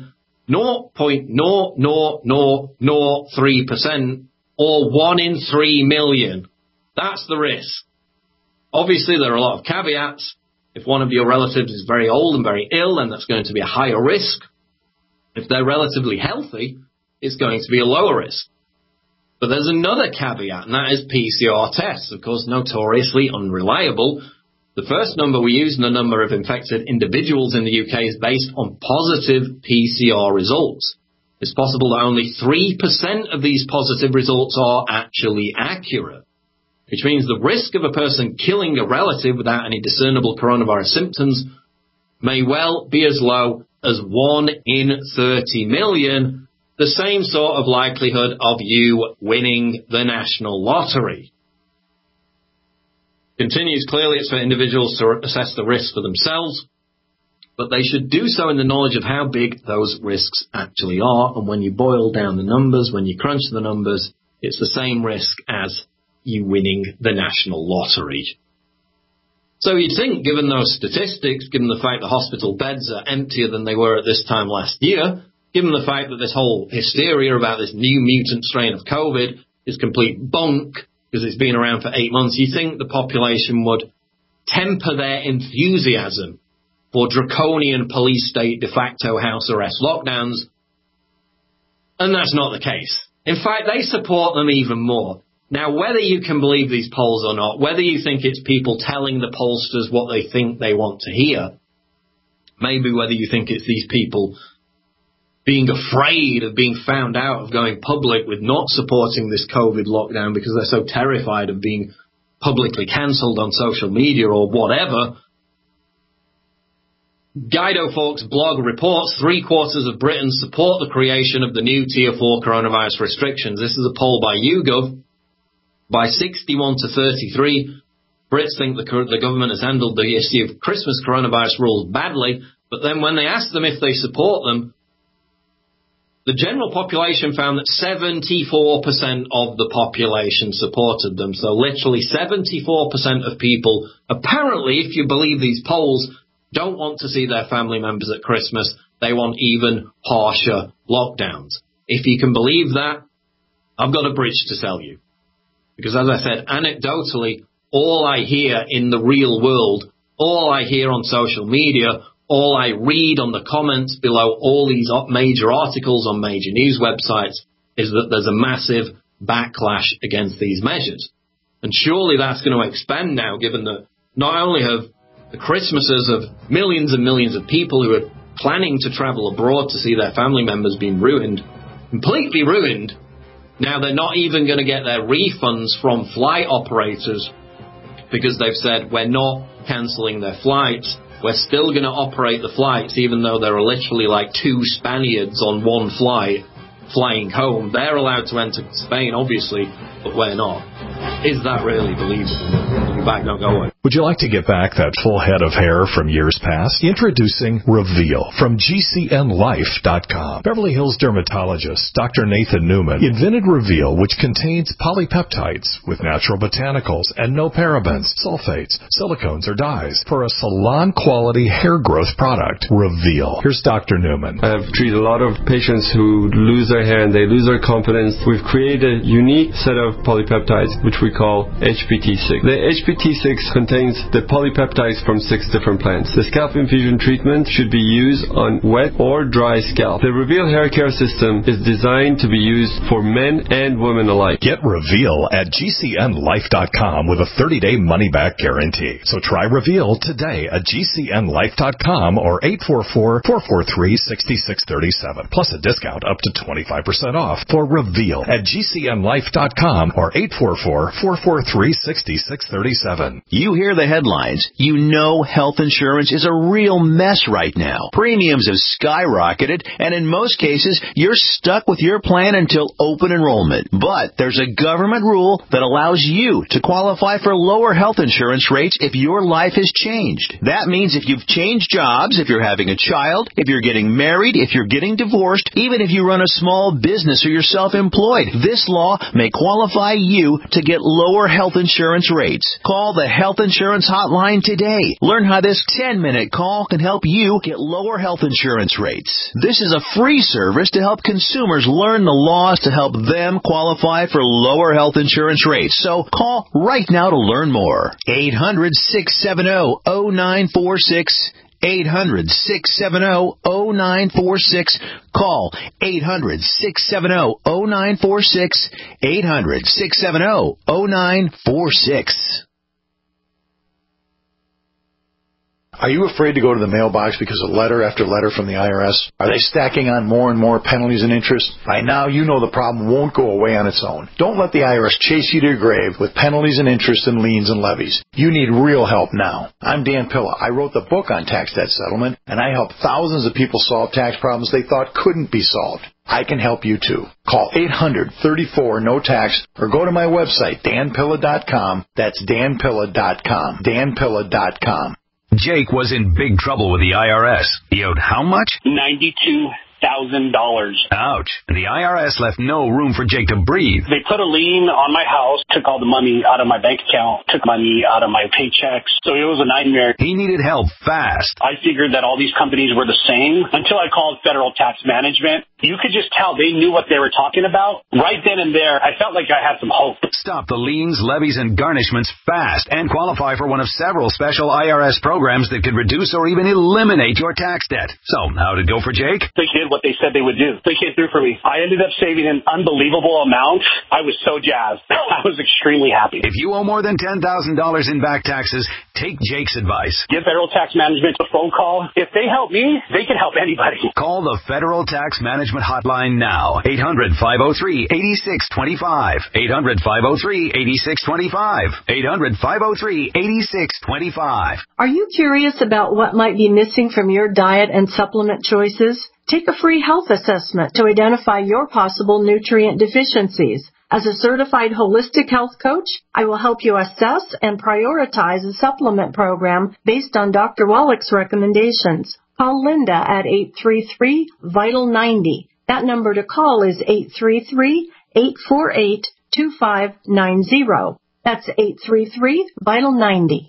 0.00003%, or 1 in 3 million. That's the risk. Obviously, there are a lot of caveats. If one of your relatives is very old and very ill, then that's going to be a higher risk. If they're relatively healthy, it's going to be a lower risk. But there's another caveat, and that is PCR tests, of course, notoriously unreliable. The first number we use in the number of infected individuals in the UK is based on positive PCR results. It's possible that only 3% of these positive results are actually accurate, which means the risk of a person killing a relative without any discernible coronavirus symptoms may well be as low as 1 in 30 million, the same sort of likelihood of you winning the national lottery. Continues, clearly it's for individuals to assess the risk for themselves, but they should do so in the knowledge of how big those risks actually are. And when you boil down the numbers, when you crunch the numbers, it's the same risk as you winning the national lottery. So you'd think, given those statistics, given the fact the hospital beds are emptier than they were at this time last year, given the fact that this whole hysteria about this new mutant strain of COVID is complete bunk, because it's been around for 8 months, you think the population would temper their enthusiasm for draconian police state de facto house arrest lockdowns. And that's not the case. In fact, they support them even more. Now, whether you can believe these polls or not, whether you think it's people telling the pollsters what they think they want to hear, maybe whether you think it's these people being afraid of being found out, of going public with not supporting this COVID lockdown because they're so terrified of being publicly cancelled on social media or whatever. Guido Fawkes' blog reports 3/4 of Britons support the creation of the new Tier 4 coronavirus restrictions. This is a poll by YouGov. By 61 to 33, Brits think the government has handled the issue of Christmas coronavirus rules badly, but then when they ask them if they support them, the general population found that 74% of the population supported them. So literally 74% of people, apparently, if you believe these polls, don't want to see their family members at Christmas. They want even harsher lockdowns. If you can believe that, I've got a bridge to sell you. Because as I said, anecdotally, all I hear in the real world, all I hear on social media, all I read on the comments below all these major articles on major news websites is that there's a massive backlash against these measures. And surely that's going to expand now, given that not only have the Christmases of millions and millions of people who are planning to travel abroad to see their family members been ruined, completely ruined, now they're not even going to get their refunds from flight operators because they've said we're not cancelling their flights. We're still going to operate the flights, even though there are literally like 2 Spaniards on one flight flying home. They're allowed to enter Spain, obviously, but we're not. Is that really believable? You're back, don't go away.
Would you like to get back that full head of hair from years past? Introducing Reveal from GCNlife.com. Beverly Hills dermatologist Dr. Nathan Newman invented Reveal, which contains polypeptides with natural botanicals and no parabens, sulfates, silicones, or dyes for a salon-quality hair growth product. Reveal. Here's Dr. Newman.
I've treated a lot of patients who lose their hair and they lose their confidence. We've created a unique set of polypeptides, which we call HPT6. The HPT6 contains the polypeptides from 6 different plants. The scalp infusion treatment should be used on wet or dry scalp. The Reveal hair care system is designed to be used for men and women alike.
Get Reveal at GCNlife.com with a 30-day money-back guarantee. So try Reveal today at GCNlife.com or 844-443-6637. Plus a discount up to 25% off for Reveal at GCNlife.com or 844-443-6637.
You hear hear the headlines, you know health insurance is a real mess right now. Premiums have skyrocketed, and in most cases, you're stuck with your plan until open enrollment. But there's a government rule that allows you to qualify for lower health insurance rates if your life has changed. That means if you've changed jobs, if you're having a child, if you're getting married, if you're getting divorced, even if you run a small business or you're self-employed, this law may qualify you to get lower health insurance rates. Call the Health Insurance Hotline today. Learn how this 10-minute call can help you get lower health insurance rates. This is a free service to help consumers learn the laws to help them qualify for lower health insurance rates. So call right now to learn more. 800-670-0946. 800-670-0946. Call 800-670-0946. 800-670-0946.
Are you afraid to go to the mailbox because of letter after letter from the IRS? Are they stacking on more and more penalties and interest? By now, you know the problem won't go away on its own. Don't let the IRS chase you to your grave with penalties and interest and liens and levies. You need real help now. I'm Dan Pilla. I wrote the book on tax debt settlement, and I help thousands of people solve tax problems they thought couldn't be solved. I can help you too. Call 800-34-NO-TAX or go to my website, danpilla.com. That's danpilla.com. danpilla.com.
Jake was in big trouble with the IRS. He owed how much?
$92,000.
Ouch. The IRS left no room for Jake to breathe.
They put a lien on my house, took all the money out of my bank account, took money out of my paychecks. So it was a nightmare.
He needed help fast.
I figured that all these companies were the same until I called Federal Tax Management. You could just tell they knew what they were talking about. Right then and there, I felt like I had some hope.
Stop the liens, levies, and garnishments fast and qualify for one of several special IRS programs that could reduce or even eliminate your tax debt. So, how'd it go for Jake?
They did what they said they would do. They came through for me. I ended up saving an unbelievable amount. I was so jazzed. I was extremely happy.
If you owe more than $10,000 in back taxes, take Jake's advice.
Give Federal Tax Management a phone call. If they help me, they can help anybody.
Call the Federal Tax Management Hotline now. 800-503-8625. 800-503-8625. 800-503-8625.
Are you curious about what might be missing from your diet and supplement choices? Take a free health assessment to identify your possible nutrient deficiencies. As a certified holistic health coach, I will help you assess and prioritize a supplement program based on Dr. Wallach's recommendations. Call Linda at 833-VITAL-90. That number to call is 833-848-2590. That's 833-VITAL-90.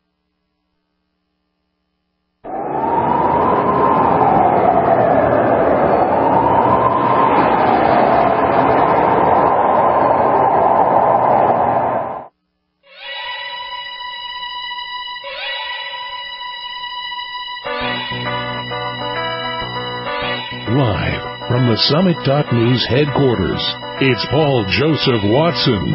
Live from the Summit.News headquarters, it's Paul Joseph Watson.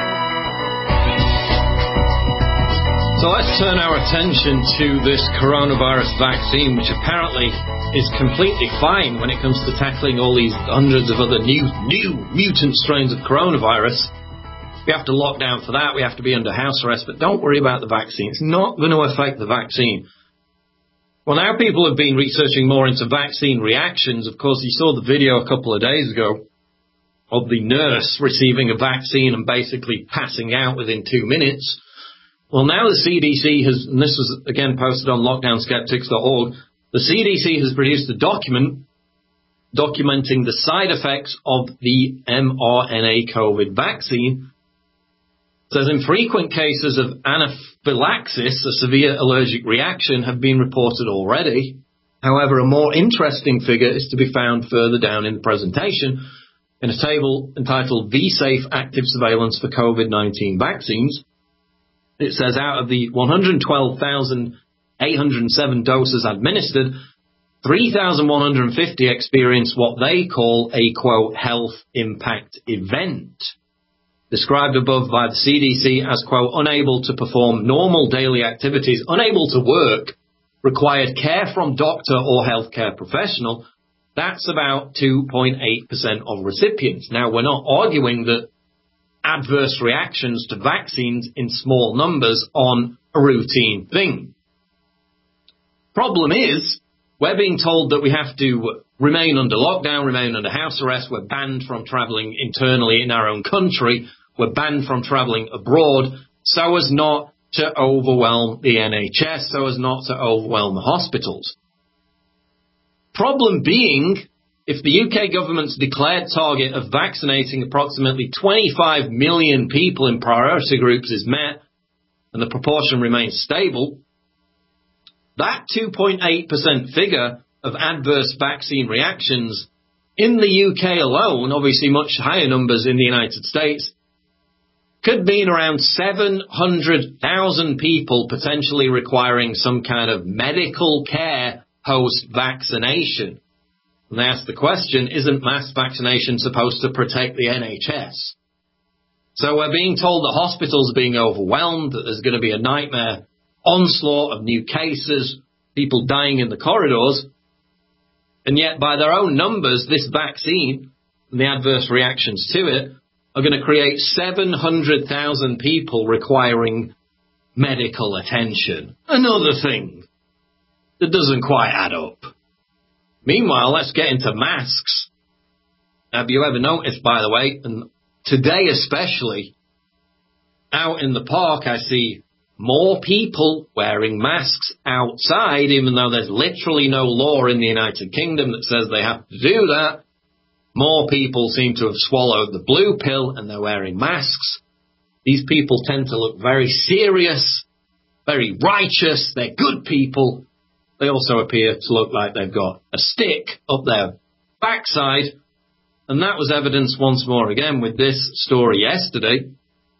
So let's turn our attention to this coronavirus vaccine, which apparently is completely fine when it comes to tackling all these hundreds of other new mutant strains of coronavirus. We have to lock down for that. We have to be under house arrest. But don't worry about the vaccine. It's not going to affect the vaccine. Well, now people have been researching more into vaccine reactions. Of course, you saw the video a couple of days ago of the nurse receiving a vaccine and basically passing out within 2 minutes. Well, now the CDC has, and this was again posted on lockdownskeptics.org, the CDC has produced a document documenting the side effects of the mRNA COVID vaccine. It says in frequent cases of anaphylaxis, a severe allergic reaction, have been reported already. However, a more interesting figure is to be found further down in the presentation in a table entitled V-Safe Active Surveillance for COVID-19 Vaccines. It says out of the 112,807 doses administered, 3,150 experienced what they call a, quote, health impact event, described above by the CDC as, quote, unable to perform normal daily activities, unable to work, required care from doctor or healthcare professional. That's about 2.8% of recipients. Now, we're not arguing that adverse reactions to vaccines in small numbers on a routine thing. Problem is, we're being told that we have to remain under lockdown, remain under house arrest. We're banned from travelling internally in our own country. We're banned from travelling abroad so as not to overwhelm the NHS, so as not to overwhelm the hospitals. Problem being, if the UK government's declared target of vaccinating approximately 25 million people in priority groups is met, and the proportion remains stable, that 2.8% figure of adverse vaccine reactions in the UK alone, obviously much higher numbers in the United States, could mean around 700,000 people potentially requiring some kind of medical care post-vaccination. And they ask the question, isn't mass vaccination supposed to protect the NHS? So we're being told the hospitals are being overwhelmed, that there's going to be a nightmare onslaught of new cases, people dying in the corridors, and yet by their own numbers, this vaccine and the adverse reactions to it are going to create 700,000 people requiring medical attention. Another thing that doesn't quite add up. Meanwhile, let's get into masks. Have you ever noticed, by the way, and today especially, out in the park I see more people wearing masks outside, even though there's literally no law in the United Kingdom that says they have to do that. More people seem to have swallowed the blue pill and they're wearing masks. These people tend to look very serious, very righteous, they're good people. They also appear to look like they've got a stick up their backside. And that was evidenced once more again with this story yesterday.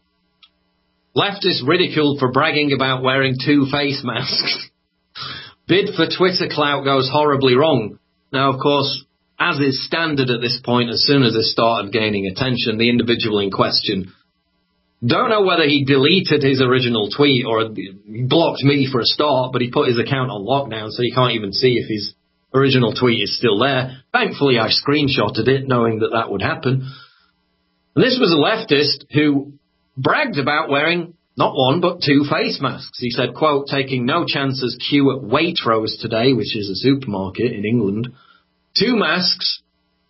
Leftists ridiculed for bragging about wearing 2 face masks. Bid for Twitter clout goes horribly wrong. Now, of course, as is standard at this point, as soon as it started gaining attention, the individual in question, don't know whether he deleted his original tweet or he blocked me for a start, but he put his account on lockdown, so you can't even see if his original tweet is still there. Thankfully, I screenshotted it, knowing that that would happen. And this was a leftist who bragged about wearing not 1, but 2 face masks. He said, quote, taking no chances queue at Waitrose today, which is a supermarket in England. 2 masks,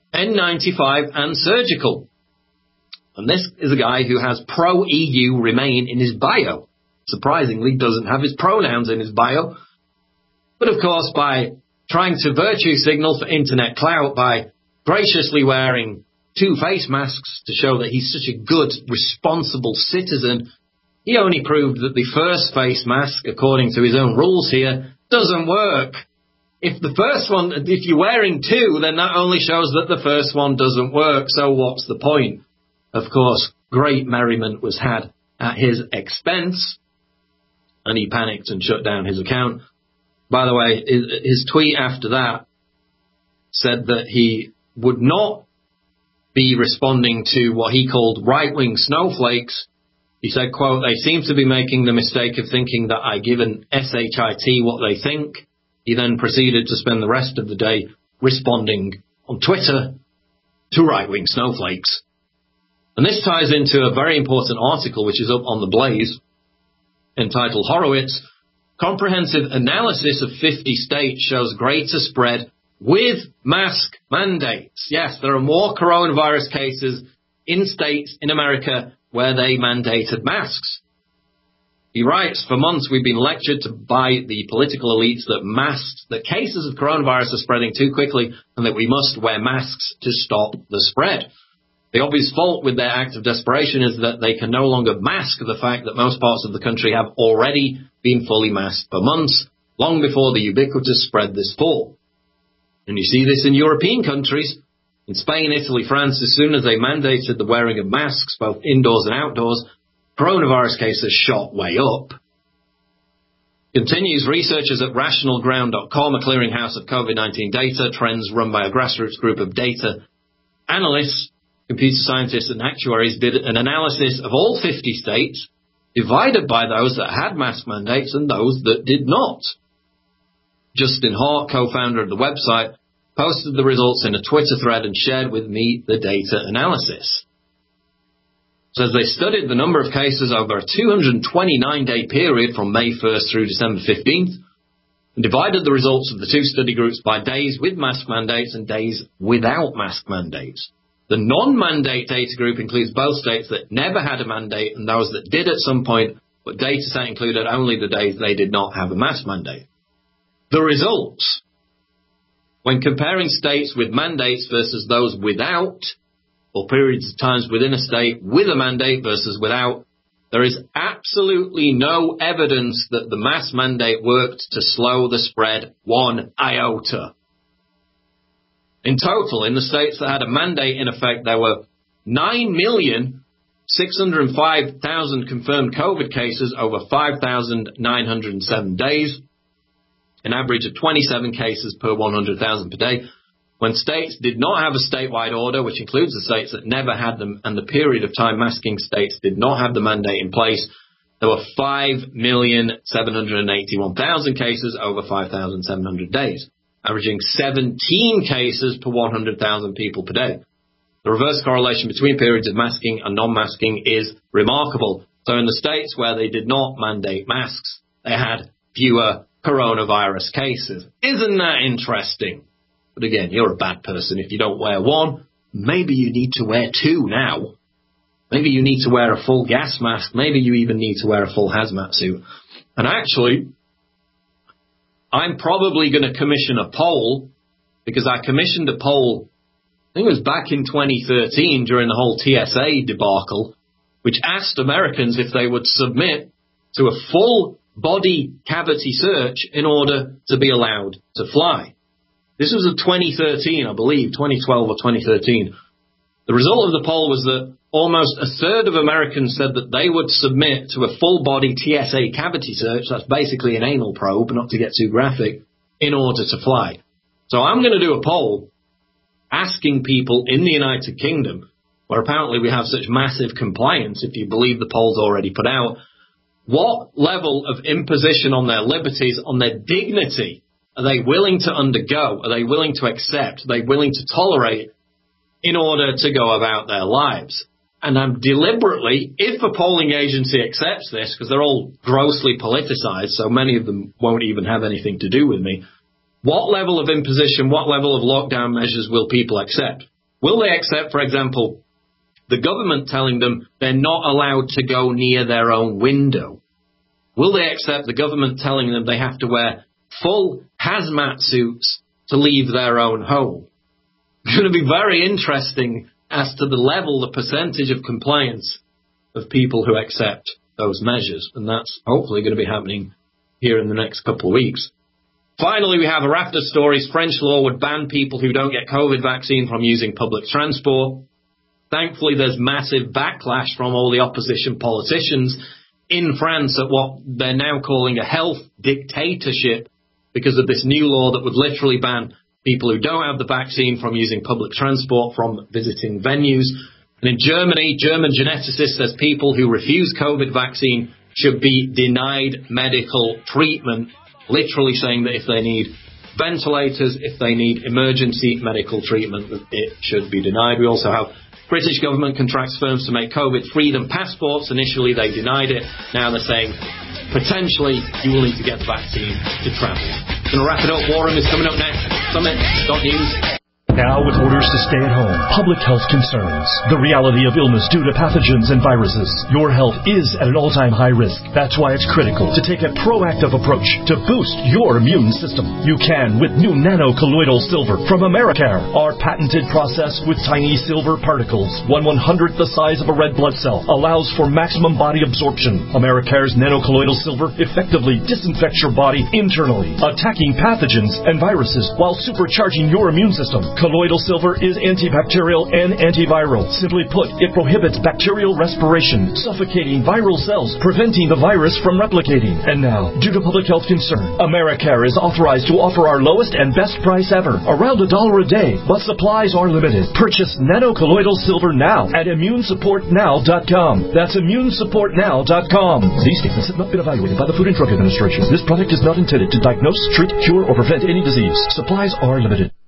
N95 and surgical. And this is a guy who has pro-EU Remain in his bio. Surprisingly, doesn't have his pronouns in his bio. But of course, by trying to virtue signal for internet clout by graciously wearing 2 face masks to show that he's such a good, responsible citizen, he only proved that the first face mask, according to his own rules here, doesn't work. If you're wearing 2, then that only shows that the first one doesn't work, so what's the point? Of course, great merriment was had at his expense, and he panicked and shut down his account. By the way, his tweet after that said that he would not be responding to what he called right-wing snowflakes. He said, quote, they seem to be making the mistake of thinking that I give an SHIT what they think. He then proceeded to spend the rest of the day responding on Twitter to right-wing snowflakes. And this ties into a very important article which is up on the Blaze, entitled Horowitz, Comprehensive Analysis of 50 States Shows Greater Spread with Mask Mandates. Yes, there are more coronavirus cases in states in America where they mandated masks. He writes, for months we've been lectured by the political elites that cases of coronavirus are spreading too quickly and that we must wear masks to stop the spread. The obvious fault with their act of desperation is that they can no longer mask the fact that most parts of the country have already been fully masked for months, long before the ubiquitous spread this fall. And you see this in European countries. In Spain, Italy, France, as soon as they mandated the wearing of masks, both indoors and outdoors, coronavirus cases shot way up. Continues, researchers at rationalground.com, a clearinghouse of COVID-19 data, trends run by a grassroots group of data analysts, computer scientists and actuaries, did an analysis of all 50 states, divided by those that had mask mandates and those that did not. Justin Hart, co-founder of the website, posted the results in a Twitter thread and shared with me the data analysis. says they studied the number of cases over a 229-day period from May 1st through December 15th and divided the results of the two study groups by days with mask mandates and days without mask mandates. The non-mandate data group includes both states that never had a mandate and those that did at some point, but data set included only the days they did not have a mask mandate. The results, when comparing states with mandates versus those without, or periods of times within a state with a mandate versus without, there is absolutely no evidence that the mask mandate worked to slow the spread one iota. In total, in the states that had a mandate in effect, there were 9,605,000 confirmed COVID cases over 5,907 days, an average of 27 cases per 100,000 per day. When states did not have a statewide order, which includes the states that never had them, and the period of time masking states did not have the mandate in place, there were 5,781,000 cases over 5,700 days, averaging 17 cases per 100,000 people per day. The reverse correlation between periods of masking and non-masking is remarkable. So in the states where they did not mandate masks, they had fewer coronavirus cases. Isn't that interesting? But again, you're a bad person if you don't wear one. Maybe you need to wear two now. Maybe you need to wear a full gas mask. Maybe you even need to wear a full hazmat suit. And actually, I'm probably going to commission a poll, because I commissioned a poll, I think it was back in 2013 during the whole TSA debacle, which asked Americans if they would submit to a full body cavity search in order to be allowed to fly. This was in 2013, I believe, 2012 or 2013. The result of the poll was that almost a third of Americans said that they would submit to a full-body TSA cavity search, that's basically an anal probe, not to get too graphic, in order to fly. So I'm going to do a poll asking people in the United Kingdom, where apparently we have such massive compliance, if you believe the poll's already put out, what level of imposition on their liberties, on their dignity, are they willing to undergo? Are they willing to accept? Are they willing to tolerate in order to go about their lives? And I'm deliberately, if a polling agency accepts this, because they're all grossly politicized, so many of them won't even have anything to do with me, what level of imposition, what level of lockdown measures will people accept? Will they accept, for example, the government telling them they're not allowed to go near their own window? Will they accept the government telling them they have to wear full hazmat suits to leave their own home? It's going to be very interesting as to the level, the percentage of compliance of people who accept those measures. And that's hopefully going to be happening here in the next couple of weeks. Finally, we have a raft of stories. French law would ban people who don't get COVID vaccine from using public transport. Thankfully, there's massive backlash from all the opposition politicians in France at what they're now calling a health dictatorship, because of this new law that would literally ban people who don't have the vaccine from using public transport, from visiting venues. And in Germany, German geneticist says people who refuse COVID vaccine should be denied medical treatment, literally saying that if they need ventilators, if they need emergency medical treatment, that it should be denied. We also have British government contracts firms to make COVID freedom passports. Initially, they denied it. Now they're saying potentially you will need to get the vaccine to travel. Going to wrap it up. War Room is coming up next. Summit.news.
Now with orders to stay at home, public health concerns, the reality of illness due to pathogens and viruses, your health is at an all-time high risk. That's why it's critical to take a proactive approach to boost your immune system. You can with new nano-colloidal silver from Americare. Our patented process with tiny silver particles, 1/100th the size of a red blood cell, allows for maximum body absorption. Americare's nano-colloidal silver effectively disinfects your body internally, attacking pathogens and viruses while supercharging your immune system. Colloidal silver is antibacterial and antiviral. Simply put, it prohibits bacterial respiration, suffocating viral cells, preventing the virus from replicating. And now, due to public health concern, Americare is authorized to offer our lowest and best price ever, around $1 a day, but supplies are limited. Purchase nano-colloidal silver now at immunesupportnow.com. That's immunesupportnow.com. These statements have not been evaluated by the Food and Drug Administration. This product is not intended to diagnose, treat, cure, or prevent any disease. Supplies are limited.